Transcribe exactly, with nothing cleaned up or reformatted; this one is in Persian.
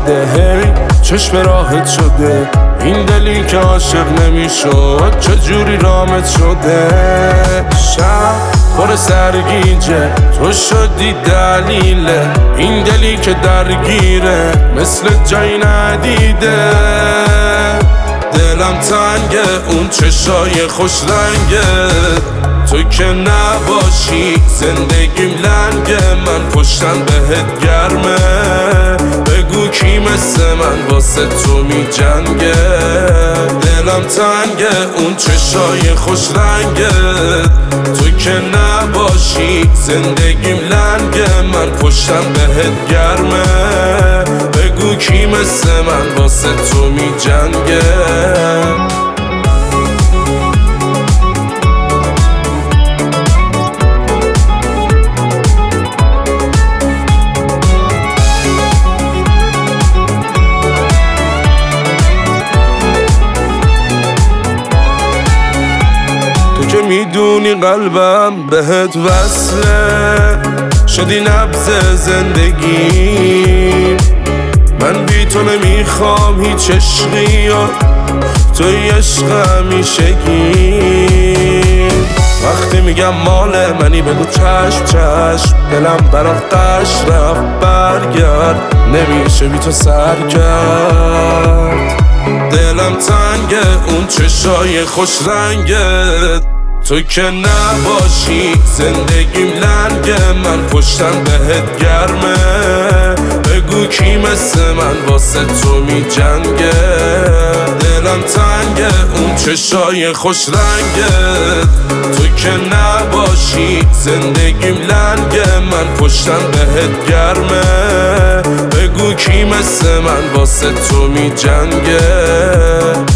شده، هی چشم راحت شده. این دلی که عاشق نمیشد چجوری رامت شده. شب پر سرگیجه تو شدی دلیله، این دلی که درگیره مثل جایی ندیده. دلم تنگه اون چشای خوش رنگه، تو که نباشی زندگیم لنگه. من پشتم بهت گرمه، بگو کی مثل من واسه تو می جنگه. دلم تنگه اون چشای خوش رنگه، تو که نباشی زندگیم لنگه. من پشتم بهت گرمه، بگو کی مثل من واسه تو می جنگه. که میدونی قلبم بهت وصله، شدی نبض زندگی. من بی تو نمیخوام هیچ عشقی، توی عشق همیشگی. وقتی میگم مال منی بگو چشم چشم، دلم برات قش رفت برگرد، نمیشه بی تو سر کرد. دلم تنگه اون چشای خوش رنگت، تو که نباشی زندگیم لنگه. من پشتم بهت گرمه، بگو کی مثل من واسه تو می جنگه. دلم تنگه اون چشای خوش رنگه، تو که نباشی زندگیم لنگه. من پشتم بهت گرمه، بگو کی مثل من واسه تو می جنگه.